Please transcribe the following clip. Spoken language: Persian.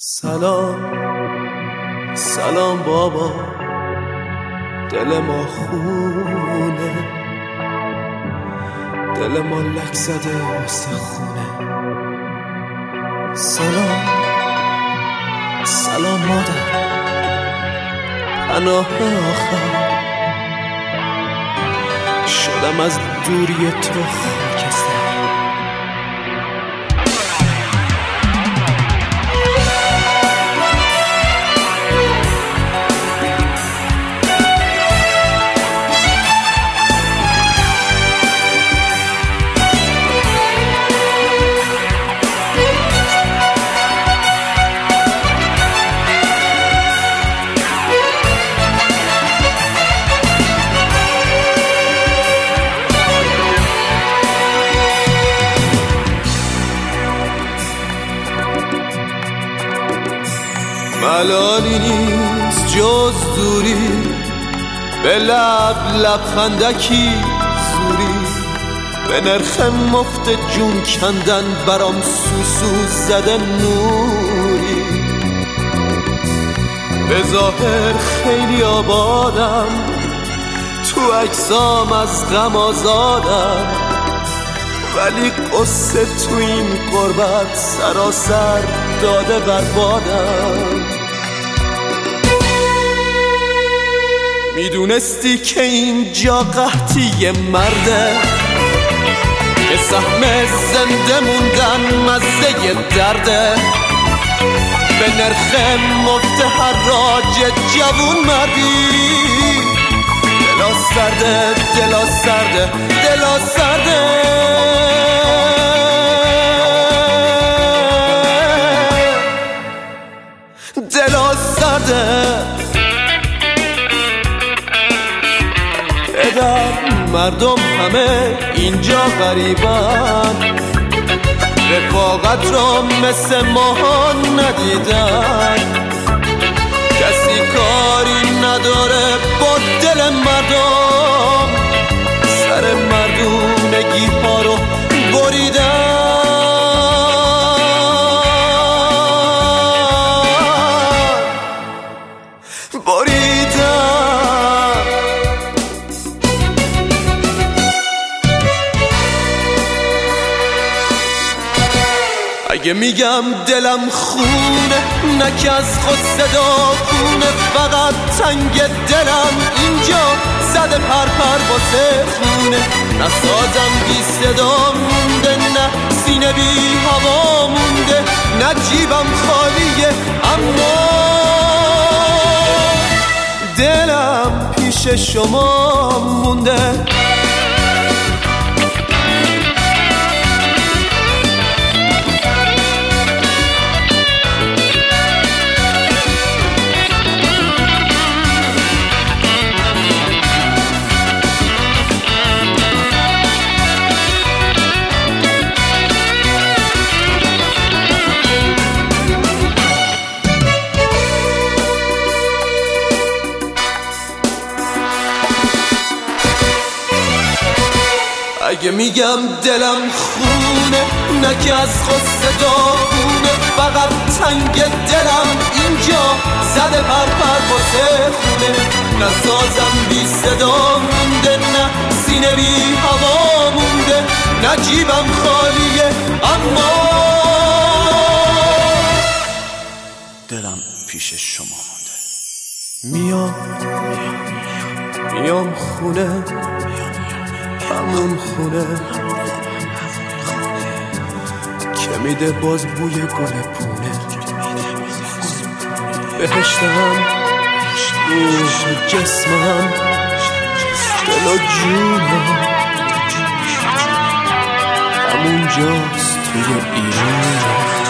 سلام سلام بابا، دل ما خونه، دل ما لک زده واسه خونه. سلام سلام مادر، پناه آخر، شدم از دوری تو خاکستر. ملالی نیست جز دوری، به لب لبخندکی زوری، به نرخ مفت جون کندن برام سوسو زده نوری. به ظاهر خیلی آبادم، تو عکسام از غم آزادم، ولی قصه تو این غربت سراسر داده بربادم. میدونستی که اینجا قحطی مرده، که سهم زنده موندن مزه درده، به نرخ مفت حراج جوون مردی. دلا سرده دلا سرده دلا سرده، دلا سرده. مردم همه اینجا غریبن، رفاقت را مثل ماها ندیدن. کسی کاری نداره با دل مردم، سر مردونگی ها رو بریدن. اگه میگم دلم خونه، نه که از خود صدا خونه، فقط تنگ دلم اینجا زده پرپر واسه خونه. نه سازم بی صدا مونده، نه سینه بی هوا مونده، نه جیبم خالیه اما دلم پیش شما مونده. اگه میگم دلم خونه، نه که از خود صدا خونه، فقط تنگ دلم اینجا زده پرپر واسه خونه. نه سازم بی صدا مونده، نه سینه بی هوا مونده، نه جیبم خالیه اما دلم پیش شما مونده. میام خونه، همون خونه که میده باز بوی گل پونه. بهشتم روح جسمم، دل و جونم همون جاست توی ایران.